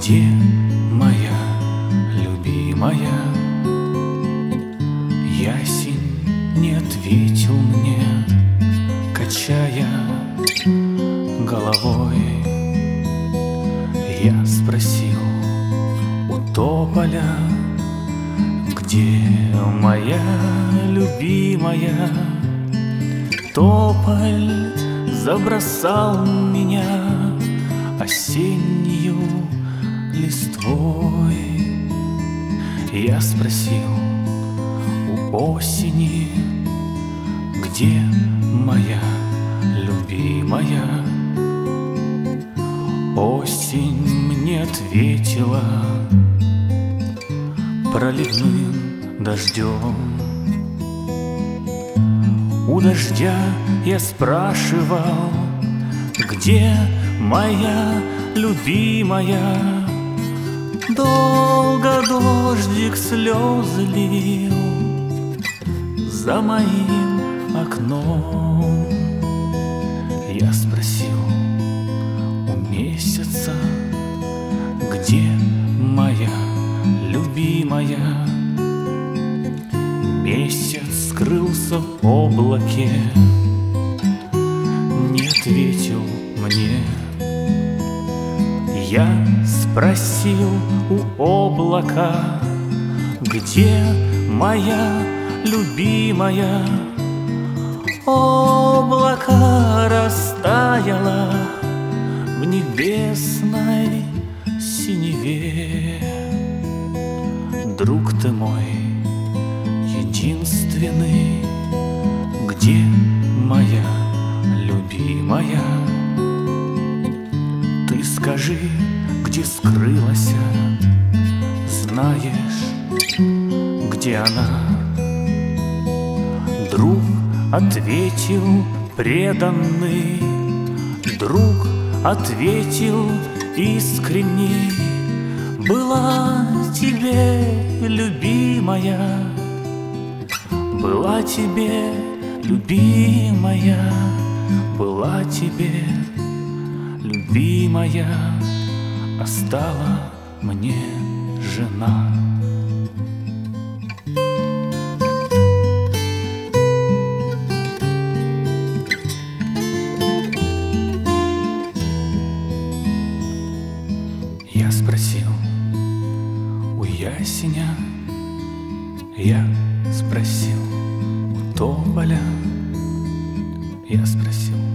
Где моя любимая? Ясень не ответил мне, качая головой. Я спросил у тополя: где моя любимая? Тополь забросал меня осеннюю листвой. Я спросил у осени: где моя любимая? Осень мне ответила проливным дождем. У дождя я спрашивал: где моя любимая? Долго дождик слезы лил за моим окном. Я спросил у месяца: где моя любимая? Месяц скрылся в облаке, не ответил мне. Я спросил у облака: где моя любимая? Облако растаяло в небесной синеве. Друг ты мой единственный, где моя любимая? Ты скажи, где скрылась, знаешь, где она? Друг ответил преданный, друг ответил искренний: была тебе любимая, была тебе любимая, была тебе любимая, а стала мне жена. Я спросил у ясеня, я спросил у тополя, я спросил